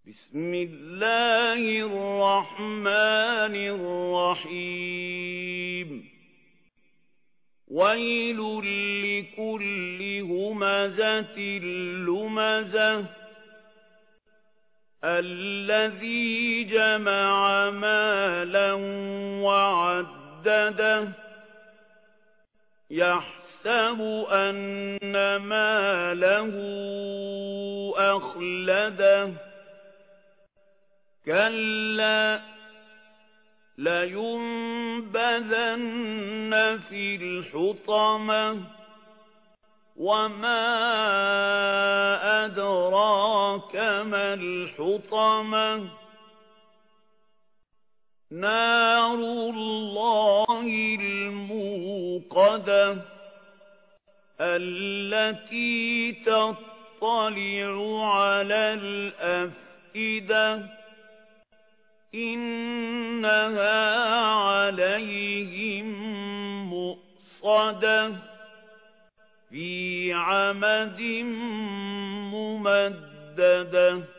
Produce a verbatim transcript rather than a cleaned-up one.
بسم الله الرحمن الرحيم ويل لكل همزة لمزة الذي جمع مالا وعدده يحسب أن ماله أخلده كلا لينبذن في الحطمة وما أدراك ما الحطمة نار الله الموقدة التي تطلع على الأفئدة إنها عليهم مؤصدة في عمد ممددة